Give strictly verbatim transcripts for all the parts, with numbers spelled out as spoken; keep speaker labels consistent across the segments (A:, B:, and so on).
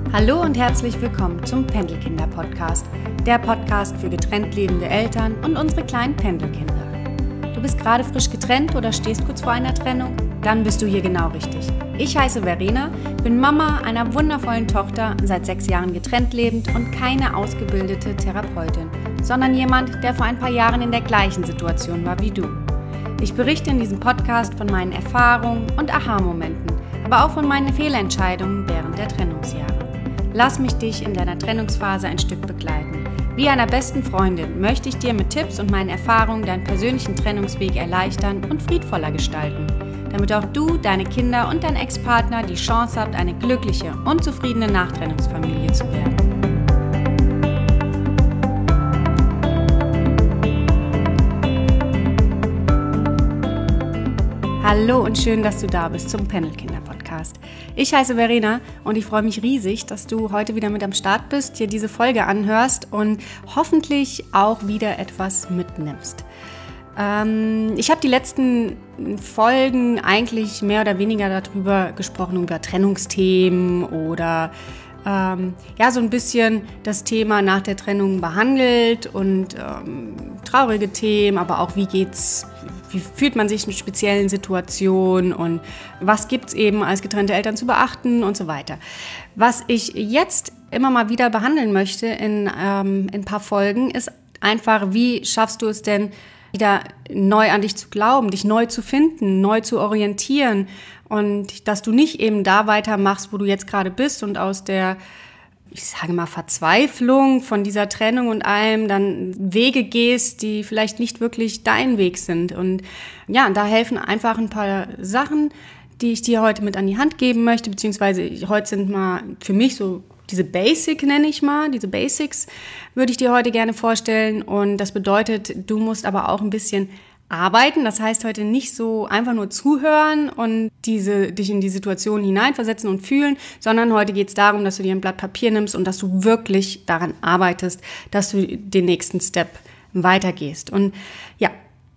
A: Hallo und herzlich willkommen zum Pendelkinder-Podcast, der Podcast für getrennt lebende Eltern und unsere kleinen Pendelkinder. Du bist gerade frisch getrennt oder stehst kurz vor einer Trennung? Dann bist du hier genau richtig. Ich heiße Verena, bin Mama einer wundervollen Tochter, seit sechs Jahren getrennt lebend und keine ausgebildete Therapeutin, sondern jemand, der vor ein paar Jahren in der gleichen Situation war wie du. Ich berichte in diesem Podcast von meinen Erfahrungen und Aha-Momenten, aber auch von meinen Fehlentscheidungen während der Trennungsjahre. Lass mich dich in deiner Trennungsphase ein Stück begleiten. Wie einer besten Freundin möchte ich dir mit Tipps und meinen Erfahrungen deinen persönlichen Trennungsweg erleichtern und friedvoller gestalten, damit auch du, deine Kinder und dein Ex-Partner die Chance habt, eine glückliche und zufriedene Nachtrennungsfamilie zu werden. Hallo und schön, dass du da bist zum Pendelkinder-Podcast. Ich heiße Verena und ich freue mich riesig, dass du heute wieder mit am Start bist, dir diese Folge anhörst und hoffentlich auch wieder etwas mitnimmst. Ähm, ich habe die letzten Folgen eigentlich mehr oder weniger darüber gesprochen, über Trennungsthemen oder ähm, ja, so ein bisschen das Thema nach der Trennung behandelt und ähm, traurige Themen, aber auch wie geht's Wie fühlt man sich in speziellen Situationen und was gibt es eben als getrennte Eltern zu beachten und so weiter. Was ich jetzt immer mal wieder behandeln möchte in, ähm, in ein paar Folgen, ist einfach, wie schaffst du es denn, wieder neu an dich zu glauben, dich neu zu finden, neu zu orientieren und dass du nicht eben da weitermachst, wo du jetzt gerade bist und aus der ich sage mal, Verzweiflung von dieser Trennung und allem dann Wege gehst, die vielleicht nicht wirklich dein Weg sind. Und ja, da helfen einfach ein paar Sachen, die ich dir heute mit an die Hand geben möchte, beziehungsweise heute sind mal für mich so diese Basic, nenne ich mal, diese Basics würde ich dir heute gerne vorstellen. Und das bedeutet, du musst aber auch ein bisschen arbeiten. Das heißt heute nicht so einfach nur zuhören und diese, dich in die Situation hineinversetzen und fühlen, sondern heute geht es darum, dass du dir ein Blatt Papier nimmst und dass du wirklich daran arbeitest, dass du den nächsten Step weitergehst. Und ja,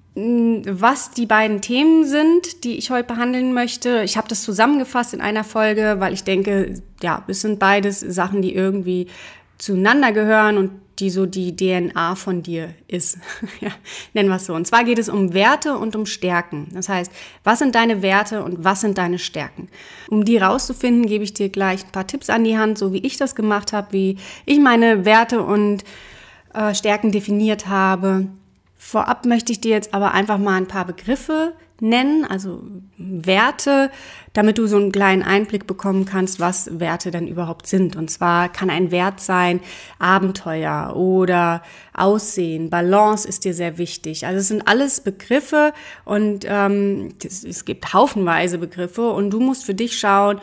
A: was die beiden Themen sind, die ich heute behandeln möchte, ich habe das zusammengefasst in einer Folge, weil ich denke, ja, es sind beides Sachen, die irgendwie zueinander gehören und die so die D N A von dir ist. Ja, nennen wir es so. Und zwar geht es um Werte und um Stärken. Das heißt, was sind deine Werte und was sind deine Stärken? Um die rauszufinden, gebe ich dir gleich ein paar Tipps an die Hand, so wie ich das gemacht habe, wie ich meine Werte und äh, Stärken definiert habe. Vorab möchte ich dir jetzt aber einfach mal ein paar Begriffe nennen, also Werte, damit du so einen kleinen Einblick bekommen kannst, was Werte denn überhaupt sind. Und zwar kann ein Wert sein Abenteuer oder Aussehen, Balance ist dir sehr wichtig. Also es sind alles Begriffe und ähm, es, es gibt haufenweise Begriffe und du musst für dich schauen,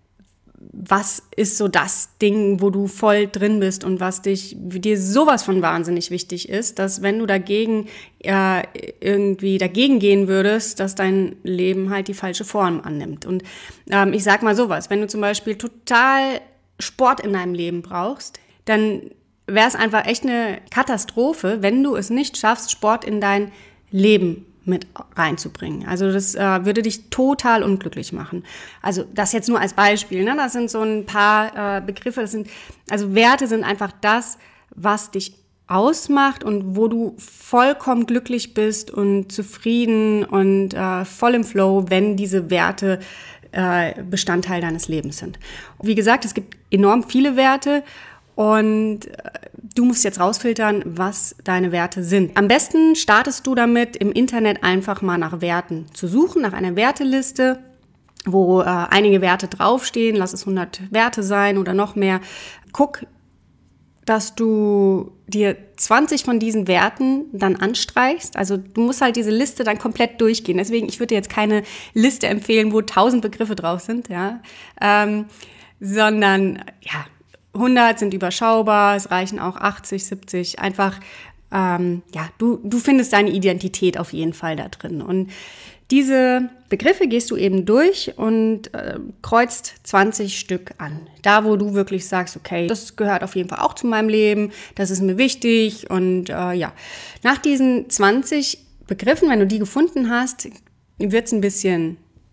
A: was ist so das Ding, wo du voll drin bist und was dich, dir sowas von wahnsinnig wichtig ist, dass wenn du dagegen äh, irgendwie dagegen gehen würdest, dass dein Leben halt die falsche Form annimmt. Und ähm, ich sag mal sowas, wenn du zum Beispiel total Sport in deinem Leben brauchst, dann wäre es einfach echt eine Katastrophe, wenn du es nicht schaffst, Sport in dein Leben mit reinzubringen. Also das äh, würde dich total unglücklich machen. Also das jetzt nur als Beispiel, ne? Das sind so ein paar äh, Begriffe, das sind, also Werte sind einfach das, was dich ausmacht und wo du vollkommen glücklich bist und zufrieden und äh, voll im Flow, wenn diese Werte äh, Bestandteil deines Lebens sind. Und wie gesagt, es gibt enorm viele Werte und du musst jetzt rausfiltern, was deine Werte sind. Am besten startest du damit, im Internet einfach mal nach Werten zu suchen, nach einer Werteliste, wo äh, einige Werte draufstehen. Lass es hundert Werte sein oder noch mehr. Guck, dass du dir zwanzig von diesen Werten dann anstreichst. Also du musst halt diese Liste dann komplett durchgehen. Deswegen, ich würde dir jetzt keine Liste empfehlen, wo tausend Begriffe drauf sind, ja, ähm, sondern ja, hundert sind überschaubar, es reichen auch achtzig, siebzig, einfach, ähm, ja, du, du findest deine Identität auf jeden Fall da drin. Und diese Begriffe gehst du eben durch und äh, kreuzt zwanzig Stück an. Da, wo du wirklich sagst, okay, das gehört auf jeden Fall auch zu meinem Leben, das ist mir wichtig und äh, ja. Nach diesen zwanzig Begriffen, wenn du die gefunden hast, wird es ein bisschen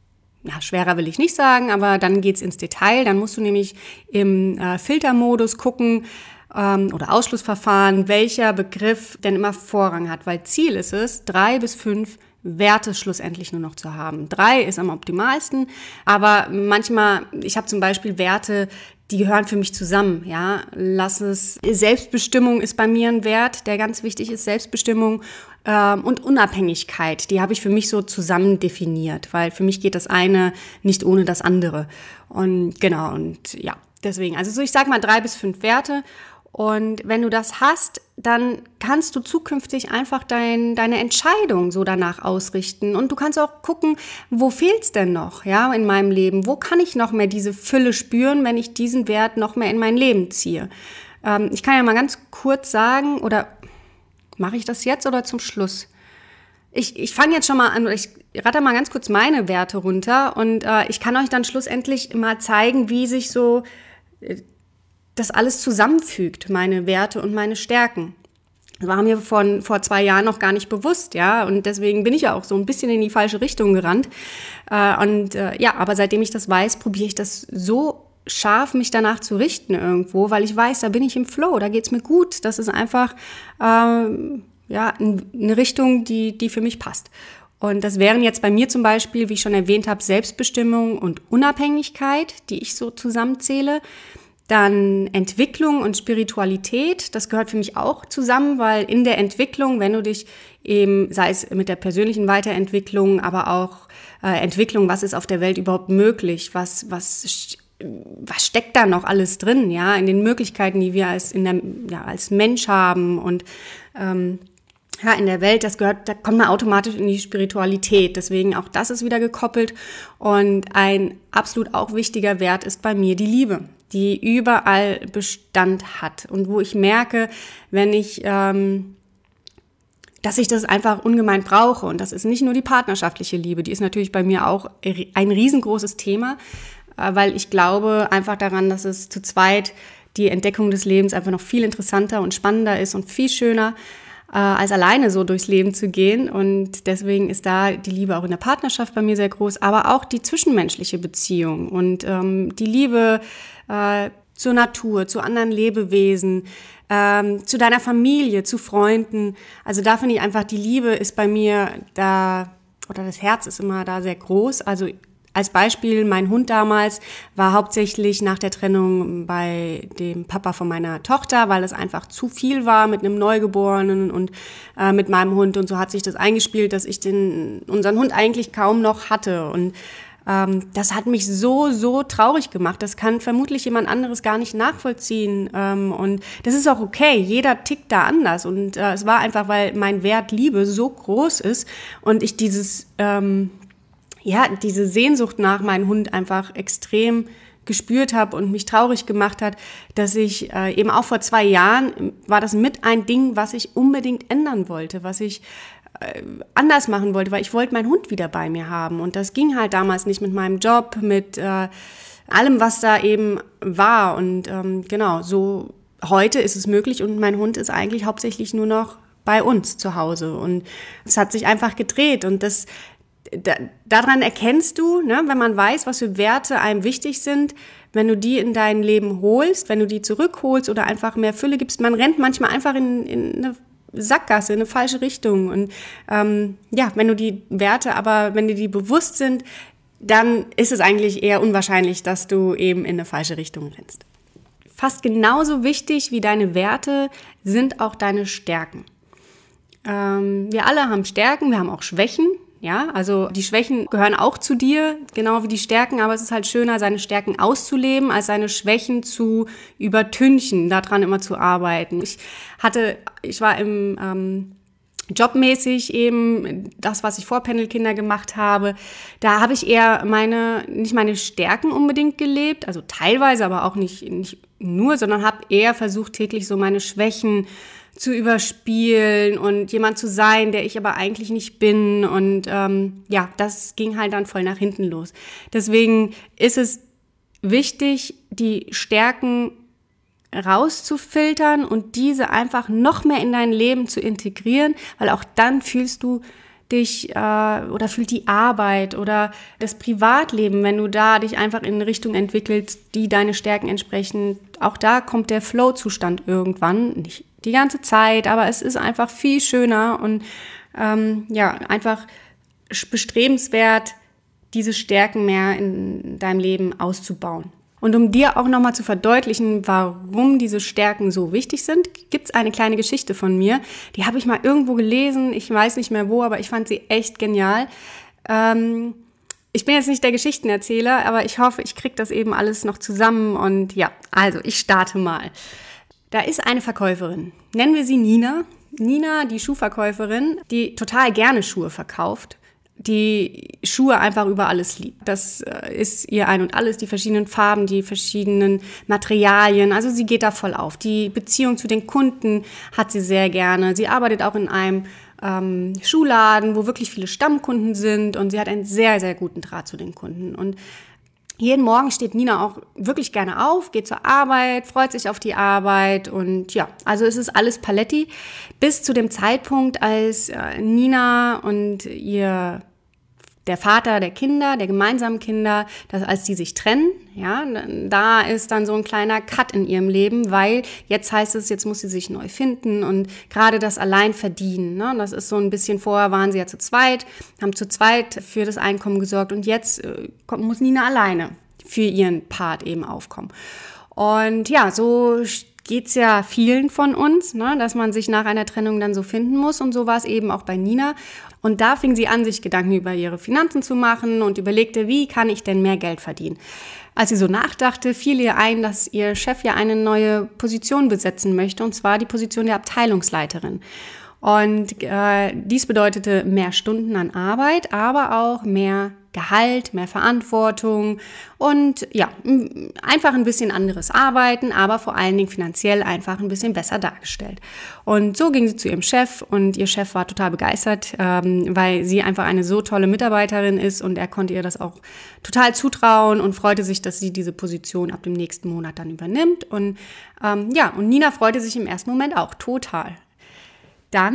A: ja, schwerer will ich nicht sagen, aber dann geht's ins Detail. Dann musst du nämlich im äh, Filtermodus gucken ähm, oder Ausschlussverfahren, welcher Begriff denn immer Vorrang hat. Weil Ziel ist es, drei bis fünf Werte schlussendlich nur noch zu haben. Drei ist am optimalsten, aber manchmal, ich habe zum Beispiel Werte, die gehören für mich zusammen, ja. Lass es, Selbstbestimmung ist bei mir ein Wert, der ganz wichtig ist, Selbstbestimmung ähm, und Unabhängigkeit, die habe ich für mich so zusammen definiert, weil für mich geht das eine nicht ohne das andere. Und genau, und ja, deswegen, also so ich sag mal drei bis fünf Werte. Und wenn du das hast, dann kannst du zukünftig einfach dein, deine Entscheidung so danach ausrichten. Und du kannst auch gucken, wo fehlt's denn noch, ja, in meinem Leben? Wo kann ich noch mehr diese Fülle spüren, wenn ich diesen Wert noch mehr in mein Leben ziehe? Ähm, ich kann ja mal ganz kurz sagen, oder mache ich das jetzt oder zum Schluss? Ich, ich fange jetzt schon mal an, ich ratter mal ganz kurz meine Werte runter und äh, ich kann euch dann schlussendlich mal zeigen, wie sich so äh, das alles zusammenfügt, meine Werte und meine Stärken. Das war mir von, vor zwei Jahren noch gar nicht bewusst, ja, und deswegen bin ich ja auch so ein bisschen in die falsche Richtung gerannt. Äh, und äh, ja, aber seitdem ich das weiß, probiere ich das so scharf, mich danach zu richten irgendwo, weil ich weiß, da bin ich im Flow, da geht's mir gut. Das ist einfach ähm, ja eine Richtung, die, die für mich passt. Und das wären jetzt bei mir zum Beispiel, wie ich schon erwähnt habe, Selbstbestimmung und Unabhängigkeit, die ich so zusammenzähle. Dann Entwicklung und Spiritualität, das gehört für mich auch zusammen, weil in der Entwicklung, wenn du dich eben, sei es mit der persönlichen Weiterentwicklung, aber auch äh, Entwicklung, was ist auf der Welt überhaupt möglich, was, was, was steckt da noch alles drin, ja, in den Möglichkeiten, die wir als, in der, ja, als Mensch haben und ähm, ja, in der Welt, das gehört, da kommt man automatisch in die Spiritualität. Deswegen auch das ist wieder gekoppelt. Und ein absolut auch wichtiger Wert ist bei mir die Liebe, die überall Bestand hat. Und wo ich merke, wenn ich, ähm, dass ich das einfach ungemein brauche. Und das ist nicht nur die partnerschaftliche Liebe, die ist natürlich bei mir auch ein riesengroßes Thema, äh, weil ich glaube einfach daran, dass es zu zweit die Entdeckung des Lebens einfach noch viel interessanter und spannender ist und viel schöner, als alleine so durchs Leben zu gehen. Und deswegen ist da die Liebe auch in der Partnerschaft bei mir sehr groß, aber auch die zwischenmenschliche Beziehung und ähm, die Liebe äh, zur Natur, zu anderen Lebewesen, ähm, zu deiner Familie, zu Freunden. Also da finde ich einfach, die Liebe ist bei mir da, oder das Herz ist immer da sehr groß. Also als Beispiel, mein Hund damals war hauptsächlich nach der Trennung bei dem Papa von meiner Tochter, weil es einfach zu viel war mit einem Neugeborenen und äh, mit meinem Hund. Und so hat sich das eingespielt, dass ich den unseren Hund eigentlich kaum noch hatte. Und ähm, das hat mich so, so traurig gemacht. Das kann vermutlich jemand anderes gar nicht nachvollziehen. Ähm, und das ist auch okay. Jeder tickt da anders. Und äh, es war einfach, weil mein Wert Liebe so groß ist und ich dieses... Ähm, ja, diese Sehnsucht nach meinem Hund einfach extrem gespürt habe und mich traurig gemacht hat, dass ich äh, eben auch vor zwei Jahren war das mit ein Ding, was ich unbedingt ändern wollte, was ich äh, anders machen wollte, weil ich wollte meinen Hund wieder bei mir haben. Und das ging halt damals nicht mit meinem Job, mit äh, allem, was da eben war. Und ähm, genau, so heute ist es möglich und mein Hund ist eigentlich hauptsächlich nur noch bei uns zu Hause. Und es hat sich einfach gedreht und das Da, daran erkennst du, ne, wenn man weiß, was für Werte einem wichtig sind, wenn du die in dein Leben holst, wenn du die zurückholst oder einfach mehr Fülle gibst. Man rennt manchmal einfach in, in eine Sackgasse, in eine falsche Richtung. Und ähm, ja, wenn du die Werte, aber wenn dir die bewusst sind, dann ist es eigentlich eher unwahrscheinlich, dass du eben in eine falsche Richtung rennst. Fast genauso wichtig wie deine Werte sind auch deine Stärken. Ähm, wir alle haben Stärken, wir haben auch Schwächen. Ja, also die Schwächen gehören auch zu dir, genau wie die Stärken, aber es ist halt schöner, seine Stärken auszuleben, als seine Schwächen zu übertünchen, daran immer zu arbeiten. Ich hatte, ich war im ähm, jobmäßig eben das, was ich vor Pendelkinder gemacht habe, da habe ich eher meine, nicht meine Stärken unbedingt gelebt, also teilweise, aber auch nicht, nicht nur, sondern habe eher versucht, täglich so meine Schwächen zu überspielen und jemand zu sein, der ich aber eigentlich nicht bin. Und ähm, ja, das ging halt dann voll nach hinten los. Deswegen ist es wichtig, die Stärken rauszufiltern und diese einfach noch mehr in dein Leben zu integrieren, weil auch dann fühlst du dich äh, oder fühlt die Arbeit oder das Privatleben, wenn du da dich einfach in eine Richtung entwickelst, die deine Stärken entsprechen, auch da kommt der Flow-Zustand irgendwann, nicht die ganze Zeit, aber es ist einfach viel schöner und ähm, ja, einfach bestrebenswert, diese Stärken mehr in deinem Leben auszubauen. Und um dir auch nochmal zu verdeutlichen, warum diese Stärken so wichtig sind, gibt es eine kleine Geschichte von mir. Die habe ich mal irgendwo gelesen, ich weiß nicht mehr wo, aber ich fand sie echt genial. Ähm, ich bin jetzt nicht der Geschichtenerzähler, aber ich hoffe, ich kriege das eben alles noch zusammen. Und ja, also ich starte mal. Da ist eine Verkäuferin, nennen wir sie Nina. Nina, die Schuhverkäuferin, die total gerne Schuhe verkauft, die Schuhe einfach über alles liebt. Das ist ihr ein und alles, die verschiedenen Farben, die verschiedenen Materialien. Also sie geht da voll auf. Die Beziehung zu den Kunden hat sie sehr gerne. Sie arbeitet auch in einem ähm, Schuhladen, wo wirklich viele Stammkunden sind und sie hat einen sehr, sehr guten Draht zu den Kunden. Und jeden Morgen steht Nina auch wirklich gerne auf, geht zur Arbeit, freut sich auf die Arbeit und ja, also es ist alles Paletti bis zu dem Zeitpunkt, als äh, Nina und ihr der Vater der Kinder, der gemeinsamen Kinder, dass, als die sich trennen, ja, da ist dann so ein kleiner Cut in ihrem Leben, weil jetzt heißt es, jetzt muss sie sich neu finden und gerade das Alleinverdienen, ne, das ist so ein bisschen, vorher waren sie ja zu zweit, haben zu zweit für das Einkommen gesorgt und jetzt äh, kommt, muss Nina alleine für ihren Part eben aufkommen. Und ja, so geht's ja vielen von uns, ne, dass man sich nach einer Trennung dann so finden muss und so war es eben auch bei Nina. Und da fing sie an, sich Gedanken über ihre Finanzen zu machen und überlegte, wie kann ich denn mehr Geld verdienen? Als sie so nachdachte, fiel ihr ein, dass ihr Chef ja eine neue Position besetzen möchte, und zwar die Position der Abteilungsleiterin. Und äh, dies bedeutete mehr Stunden an Arbeit, aber auch mehr Gehalt, mehr Verantwortung und ja, einfach ein bisschen anderes Arbeiten, aber vor allen Dingen finanziell einfach ein bisschen besser dargestellt. Und so ging sie zu ihrem Chef und ihr Chef war total begeistert, ähm, weil sie einfach eine so tolle Mitarbeiterin ist und er konnte ihr das auch total zutrauen und freute sich, dass sie diese Position ab dem nächsten Monat dann übernimmt. Und ähm, ja, und Nina freute sich im ersten Moment auch total. Dann,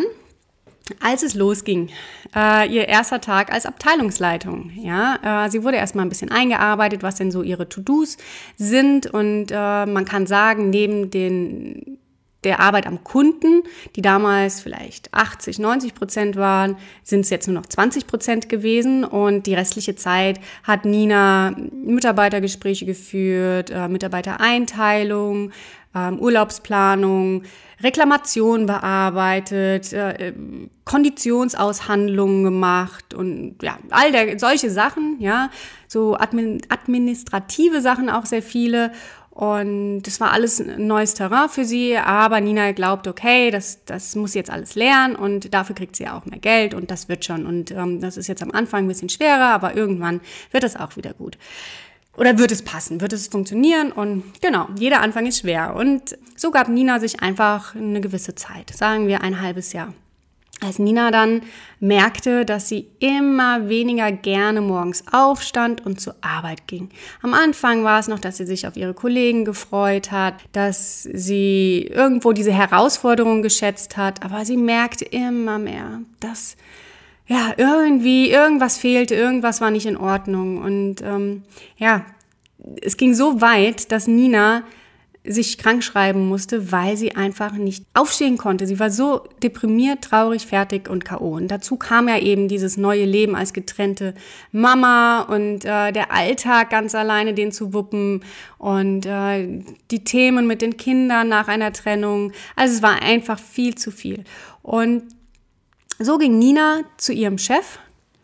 A: als es losging, äh, ihr erster Tag als Abteilungsleitung, ja, äh, sie wurde erstmal ein bisschen eingearbeitet, was denn so ihre To-Dos sind und äh, man kann sagen, neben den der Arbeit am Kunden, die damals vielleicht achtzig, neunzig Prozent waren, sind es jetzt nur noch zwanzig Prozent gewesen und die restliche Zeit hat Nina Mitarbeitergespräche geführt, äh, Mitarbeitereinteilung, äh, Urlaubsplanung, Reklamationen bearbeitet, äh, Konditionsaushandlungen gemacht und ja, all der, solche Sachen, ja, so admin, administrative Sachen auch sehr viele. Und das war alles ein neues Terrain für sie, aber Nina glaubt, okay, das, das muss sie jetzt alles lernen und dafür kriegt sie ja auch mehr Geld und das wird schon. Und ähm, das ist jetzt am Anfang ein bisschen schwerer, aber irgendwann wird das auch wieder gut. Oder wird es passen, wird es funktionieren und genau, jeder Anfang ist schwer. Und so gab Nina sich einfach eine gewisse Zeit, sagen wir ein halbes Jahr. Als Nina dann merkte, dass sie immer weniger gerne morgens aufstand und zur Arbeit ging. Am Anfang war es noch, dass sie sich auf ihre Kollegen gefreut hat, dass sie irgendwo diese Herausforderung geschätzt hat, aber sie merkte immer mehr, dass ja irgendwie irgendwas fehlte, irgendwas war nicht in Ordnung. Und ähm, ja, es ging so weit, dass Nina sich krank schreiben musste, weil sie einfach nicht aufstehen konnte. Sie war so deprimiert, traurig, fertig und K O. Und dazu kam ja eben dieses neue Leben als getrennte Mama und äh, der Alltag ganz alleine, den zu wuppen und äh, die Themen mit den Kindern nach einer Trennung. Also es war einfach viel zu viel. Und so ging Nina zu ihrem Chef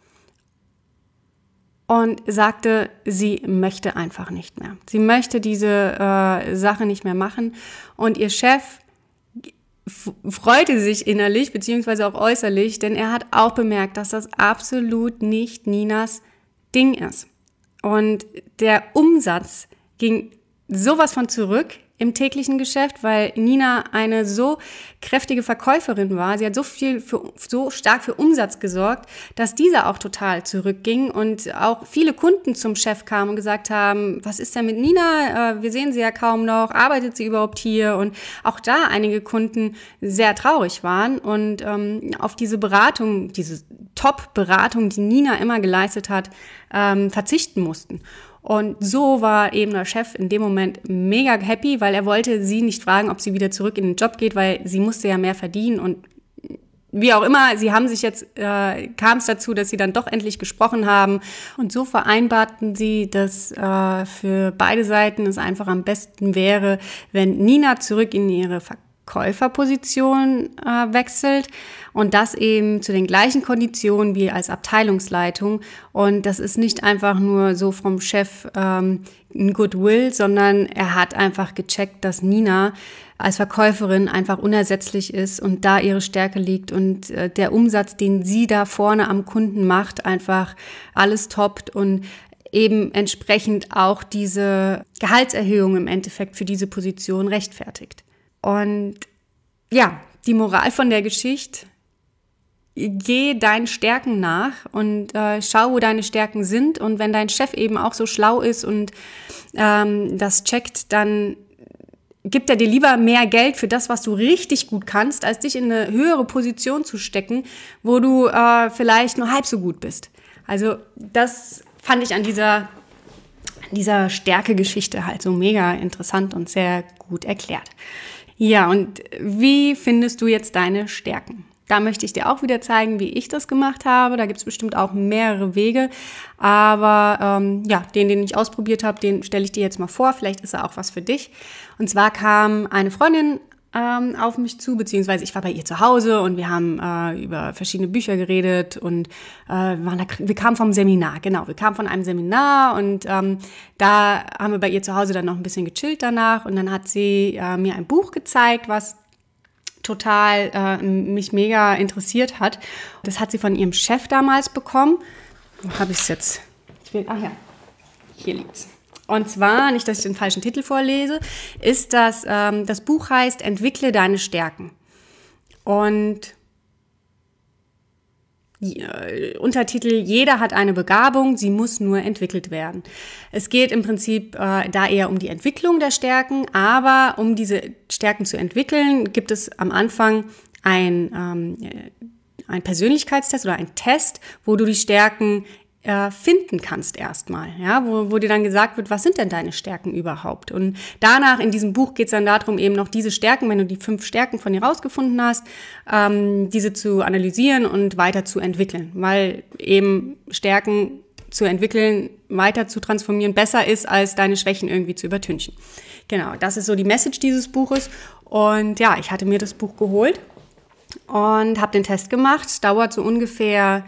A: und sagte, sie möchte einfach nicht mehr. Sie möchte diese äh, Sache nicht mehr machen. Und ihr Chef f- freute sich innerlich, beziehungsweise auch äußerlich, denn er hat auch bemerkt, dass das absolut nicht Ninas Ding ist. Und der Umsatz ging sowas von zurück im täglichen Geschäft, weil Nina eine so kräftige Verkäuferin war. Sie hat so viel, für, so stark für Umsatz gesorgt, dass dieser auch total zurückging und auch viele Kunden zum Chef kamen und gesagt haben, was ist denn mit Nina? Wir sehen sie ja kaum noch. Arbeitet sie überhaupt hier? Und auch da einige Kunden sehr traurig waren und ähm, auf diese Beratung, diese Top-Beratung, die Nina immer geleistet hat, ähm, verzichten mussten. Und so war eben der Chef in dem Moment mega happy, weil er wollte sie nicht fragen, ob sie wieder zurück in den Job geht, weil sie musste ja mehr verdienen. Und wie auch immer, sie haben sich jetzt, äh, kam es dazu, dass sie dann doch endlich gesprochen haben. Und so vereinbarten sie, dass äh, für beide Seiten es einfach am besten wäre, wenn Nina zurück in ihre Verkäuferposition äh, wechselt und das eben zu den gleichen Konditionen wie als Abteilungsleitung. Und das ist nicht einfach nur so vom Chef ähm, ein Goodwill, sondern er hat einfach gecheckt, dass Nina als Verkäuferin einfach unersetzlich ist und da ihre Stärke liegt und äh, der Umsatz, den sie da vorne am Kunden macht, einfach alles toppt und eben entsprechend auch diese Gehaltserhöhung im Endeffekt für diese Position rechtfertigt. Und ja, die Moral von der Geschichte: Geh deinen Stärken nach und äh, schau, wo deine Stärken sind. Und wenn dein Chef eben auch so schlau ist und ähm, das checkt, dann gibt er dir lieber mehr Geld für das, was du richtig gut kannst, als dich in eine höhere Position zu stecken, wo du äh, vielleicht nur halb so gut bist. Also das fand ich an dieser, an dieser Stärke-Geschichte halt so mega interessant und sehr gut erklärt. Ja, und wie findest du jetzt deine Stärken? Da möchte ich dir auch wieder zeigen, wie ich das gemacht habe. Da gibt es bestimmt auch mehrere Wege. Aber ähm, ja, den, den ich ausprobiert habe, den stelle ich dir jetzt mal vor. Vielleicht ist er auch was für dich. Und zwar kam eine Freundin ähm, auf mich zu, beziehungsweise ich war bei ihr zu Hause und wir haben äh, über verschiedene Bücher geredet und äh, wir, waren da, wir kamen vom Seminar, genau, wir kamen von einem Seminar und ähm, da haben wir bei ihr zu Hause dann noch ein bisschen gechillt danach und dann hat sie äh, mir ein Buch gezeigt, was total äh, mich mega interessiert hat. Das hat sie von ihrem Chef damals bekommen. Wo habe ich es jetzt? Ich will, ach ja, hier liegt's. Und zwar, nicht, dass ich den falschen Titel vorlese, ist das, ähm, das Buch heißt Entwickle deine Stärken. Und äh, Untertitel, jeder hat eine Begabung, sie muss nur entwickelt werden. Es geht im Prinzip äh, da eher um die Entwicklung der Stärken, aber um diese Stärken zu entwickeln, gibt es am Anfang ein, ähm, ein Persönlichkeitstest oder ein Test, wo du die Stärken finden kannst erstmal, ja, wo, wo dir dann gesagt wird, was sind denn deine Stärken überhaupt? Und danach in diesem Buch geht es dann darum, eben noch diese Stärken, wenn du die fünf Stärken von dir rausgefunden hast, ähm, diese zu analysieren und weiter zu entwickeln, weil eben Stärken zu entwickeln, weiter zu transformieren, besser ist, als deine Schwächen irgendwie zu übertünchen. Genau, das ist so die Message dieses Buches. Und ja, ich hatte mir das Buch geholt und habe den Test gemacht. Dauert so ungefähr,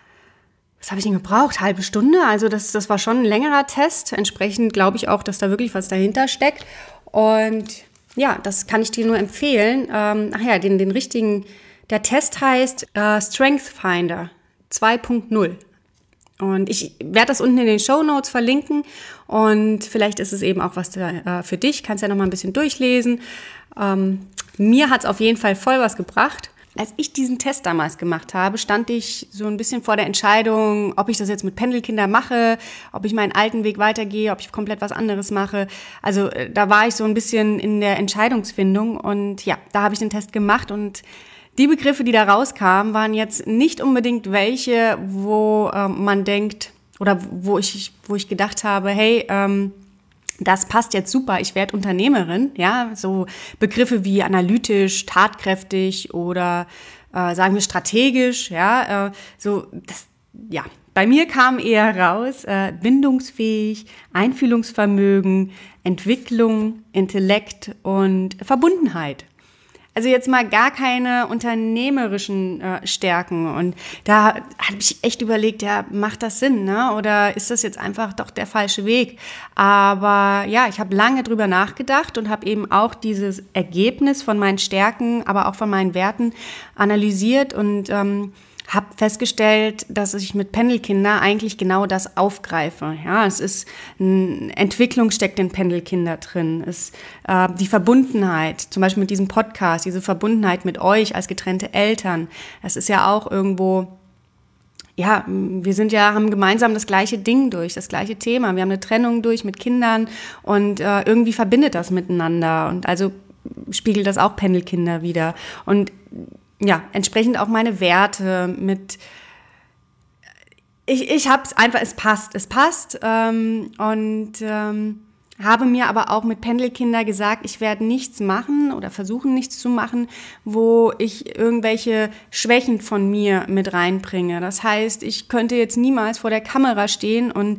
A: was habe ich denn gebraucht? Halbe Stunde. Also das, das war schon ein längerer Test. Entsprechend glaube ich auch, dass da wirklich was dahinter steckt. Und ja, das kann ich dir nur empfehlen. Ähm, ach ja, den, den richtigen, der Test heißt äh, Strength Finder zwei Punkt null. Und ich werde das unten in den Shownotes verlinken. Und vielleicht ist es eben auch was äh, für dich. Kannst ja noch mal ein bisschen durchlesen. Ähm, mir hat es auf jeden Fall voll was gebracht. Als ich diesen Test damals gemacht habe, stand ich so ein bisschen vor der Entscheidung, ob ich das jetzt mit Pendelkinder mache, ob ich meinen alten Weg weitergehe, ob ich komplett was anderes mache. Also da war ich so ein bisschen in der Entscheidungsfindung und ja, da habe ich den Test gemacht und die Begriffe, die da rauskamen, waren jetzt nicht unbedingt welche, wo ähm, man denkt oder wo ich, wo ich gedacht habe, hey, ähm, das passt jetzt super, ich werde Unternehmerin, ja, so Begriffe wie analytisch, tatkräftig oder äh, sagen wir strategisch, ja, äh, so, das, ja, bei mir kam eher raus, äh, bindungsfähig, Einfühlungsvermögen, Entwicklung, Intellekt und Verbundenheit. Also jetzt mal gar keine unternehmerischen äh, Stärken. Und da habe ich echt überlegt, ja, macht das Sinn, ne? Oder ist das jetzt einfach doch der falsche Weg? Aber ja, ich habe lange drüber nachgedacht und habe eben auch dieses Ergebnis von meinen Stärken, aber auch von meinen Werten analysiert und ähm, habe festgestellt, dass ich mit Pendelkinder eigentlich genau das aufgreife. Ja, es ist eine Entwicklung steckt in Pendelkinder drin. Es äh, die Verbundenheit, zum Beispiel mit diesem Podcast, diese Verbundenheit mit euch als getrennte Eltern. Es ist ja auch irgendwo Ja, wir sind ja, haben gemeinsam das gleiche Ding durch, das gleiche Thema. Wir haben eine Trennung durch mit Kindern und äh, irgendwie verbindet das miteinander. Und also spiegelt das auch Pendelkinder wider. Und ja, entsprechend auch meine Werte mit, ich, ich hab's einfach, es passt, es passt. Ähm, und ähm, habe mir aber auch mit Pendelkinder gesagt, ich werde nichts machen oder versuchen nichts zu machen, wo ich irgendwelche Schwächen von mir mit reinbringe. Das heißt, ich könnte jetzt niemals vor der Kamera stehen und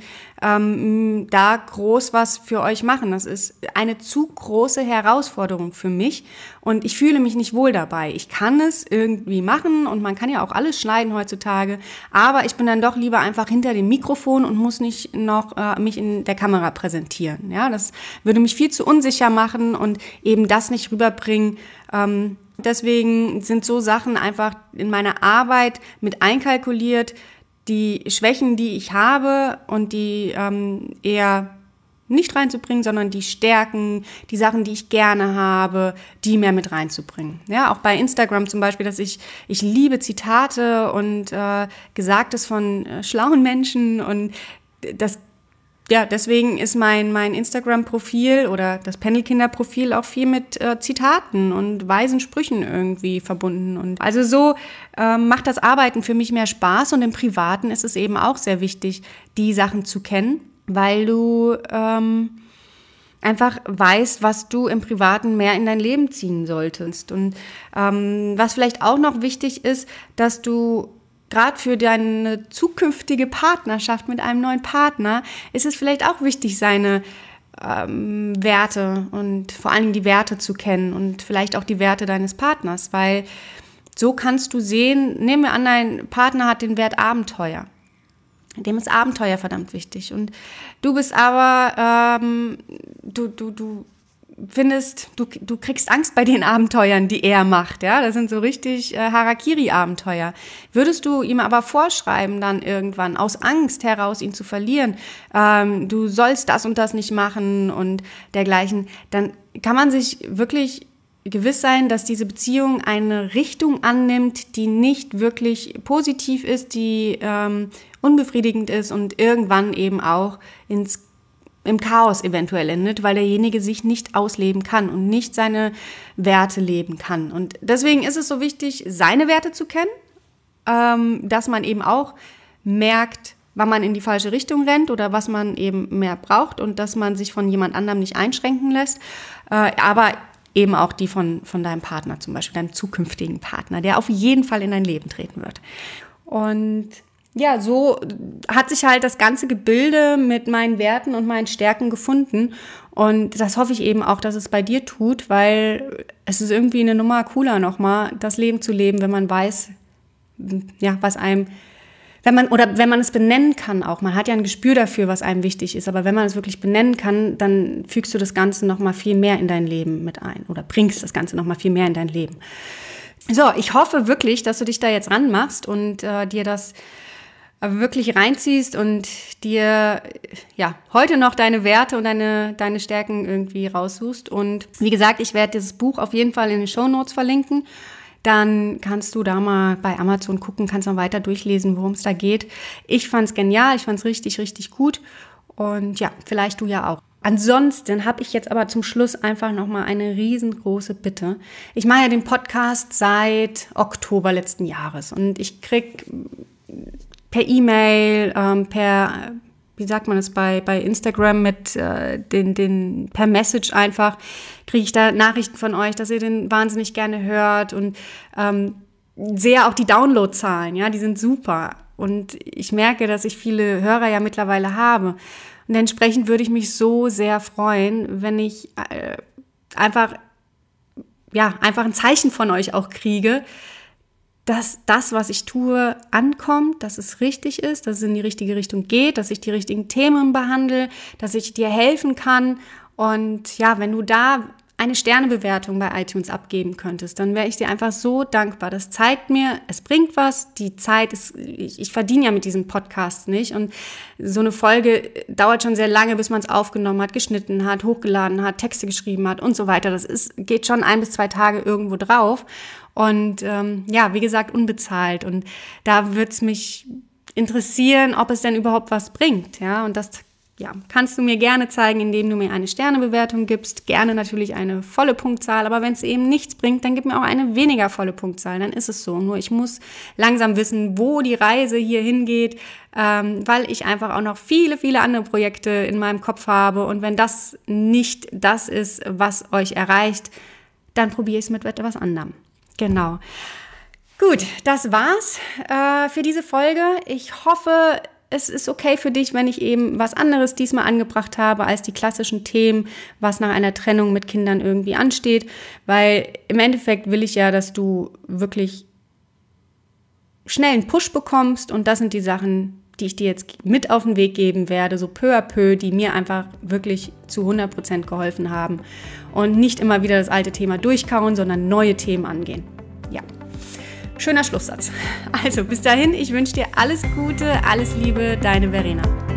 A: ähm, da groß was für euch machen. Das ist eine zu große Herausforderung für mich und ich fühle mich nicht wohl dabei. Ich kann es irgendwie machen und man kann ja auch alles schneiden heutzutage, aber ich bin dann doch lieber einfach hinter dem Mikrofon und muss nicht noch äh, mich in der Kamera präsentieren. Ja, das würde mich viel zu unsicher machen und eben das nicht rüberbringen. Ähm, deswegen sind so Sachen einfach in meiner Arbeit mit einkalkuliert, die Schwächen, die ich habe und die ähm, eher nicht reinzubringen, sondern die Stärken, die Sachen, die ich gerne habe, die mehr mit reinzubringen. Ja, auch bei Instagram zum Beispiel, dass ich, ich liebe Zitate und äh, Gesagtes von äh, schlauen Menschen und das Ja, deswegen ist mein, mein Instagram-Profil oder das Pendelkinder-Profil auch viel mit äh, Zitaten und weisen Sprüchen irgendwie verbunden. Und also so ähm, macht das Arbeiten für mich mehr Spaß und im Privaten ist es eben auch sehr wichtig, die Sachen zu kennen, weil du ähm, einfach weißt, was du im Privaten mehr in dein Leben ziehen solltest. Und ähm, was vielleicht auch noch wichtig ist, dass du gerade für deine zukünftige Partnerschaft mit einem neuen Partner ist es vielleicht auch wichtig, seine ähm, Werte und vor allem die Werte zu kennen und vielleicht auch die Werte deines Partners, weil so kannst du sehen, nehmen wir an, dein Partner hat den Wert Abenteuer. Dem ist Abenteuer verdammt wichtig und du bist aber, ähm, du, du, du findest, du, du kriegst Angst bei den Abenteuern, die er macht, ja, das sind so richtig äh, Harakiri-Abenteuer. Würdest du ihm aber vorschreiben dann irgendwann, aus Angst heraus ihn zu verlieren, ähm, du sollst das und das nicht machen und dergleichen, dann kann man sich wirklich gewiss sein, dass diese Beziehung eine Richtung annimmt, die nicht wirklich positiv ist, die ähm, unbefriedigend ist und irgendwann eben auch ins im Chaos eventuell endet, weil derjenige sich nicht ausleben kann und nicht seine Werte leben kann. Und deswegen ist es so wichtig, seine Werte zu kennen, ähm, dass man eben auch merkt, wann man in die falsche Richtung rennt oder was man eben mehr braucht und dass man sich von jemand anderem nicht einschränken lässt, äh, aber eben auch die von, von deinem Partner zum Beispiel, deinem zukünftigen Partner, der auf jeden Fall in dein Leben treten wird. Und ja, so hat sich halt das ganze Gebilde mit meinen Werten und meinen Stärken gefunden und das hoffe ich eben auch, dass es bei dir tut, weil es ist irgendwie eine Nummer cooler nochmal, das Leben zu leben, wenn man weiß, ja, was einem, wenn man, oder wenn man es benennen kann auch, man hat ja ein Gespür dafür, was einem wichtig ist, aber wenn man es wirklich benennen kann, dann fügst du das Ganze nochmal viel mehr in dein Leben mit ein oder bringst das Ganze nochmal viel mehr in dein Leben. So, ich hoffe wirklich, dass du dich da jetzt ranmachst und äh, dir das wirklich reinziehst und dir ja heute noch deine Werte und deine deine Stärken irgendwie raussuchst. Und wie gesagt, ich werde dieses Buch auf jeden Fall in den Shownotes verlinken. Dann kannst du da mal bei Amazon gucken, kannst mal weiter durchlesen, worum es da geht. Ich fand's genial, ich fand's richtig, richtig gut. Und ja, vielleicht du ja auch. Ansonsten habe ich jetzt aber zum Schluss einfach nochmal eine riesengroße Bitte. Ich mache ja den Podcast seit Oktober letzten Jahres und ich krieg per E-Mail, ähm, per, wie sagt man das, bei, bei Instagram mit äh, den, den, per Message einfach, kriege ich da Nachrichten von euch, dass ihr den wahnsinnig gerne hört und ähm, sehe auch die Downloadzahlen, ja, die sind super und ich merke, dass ich viele Hörer ja mittlerweile habe und entsprechend würde ich mich so sehr freuen, wenn ich äh, einfach, ja, einfach ein Zeichen von euch auch kriege, dass das, was ich tue, ankommt, dass es richtig ist, dass es in die richtige Richtung geht, dass ich die richtigen Themen behandle, dass ich dir helfen kann. Und ja, wenn du da eine Sternebewertung bei iTunes abgeben könntest, dann wäre ich dir einfach so dankbar. Das zeigt mir, es bringt was, die Zeit ist, ich, ich verdiene ja mit diesem Podcast nicht und so eine Folge dauert schon sehr lange, bis man es aufgenommen hat, geschnitten hat, hochgeladen hat, Texte geschrieben hat und so weiter. Das ist, geht schon ein bis zwei Tage irgendwo drauf und ähm, ja, wie gesagt, unbezahlt und da würde es mich interessieren, ob es denn überhaupt was bringt, ja, und das Ja, kannst du mir gerne zeigen, indem du mir eine Sternebewertung gibst. Gerne natürlich eine volle Punktzahl, aber wenn es eben nichts bringt, dann gib mir auch eine weniger volle Punktzahl. Dann ist es so. Nur ich muss langsam wissen, wo die Reise hier hingeht, ähm, weil ich einfach auch noch viele, viele andere Projekte in meinem Kopf habe. Und wenn das nicht das ist, was euch erreicht, dann probiere ich es mit etwas anderem. Genau. Gut, das war's äh, für diese Folge. Ich hoffe, es ist okay für dich, wenn ich eben was anderes diesmal angebracht habe als die klassischen Themen, was nach einer Trennung mit Kindern irgendwie ansteht, weil im Endeffekt will ich ja, dass du wirklich schnell einen Push bekommst und das sind die Sachen, die ich dir jetzt mit auf den Weg geben werde, so peu à peu, die mir einfach wirklich zu hundert Prozent geholfen haben und nicht immer wieder das alte Thema durchkauen, sondern neue Themen angehen. Ja. Schöner Schlusssatz. Also bis dahin, ich wünsche dir alles Gute, alles Liebe, deine Verena.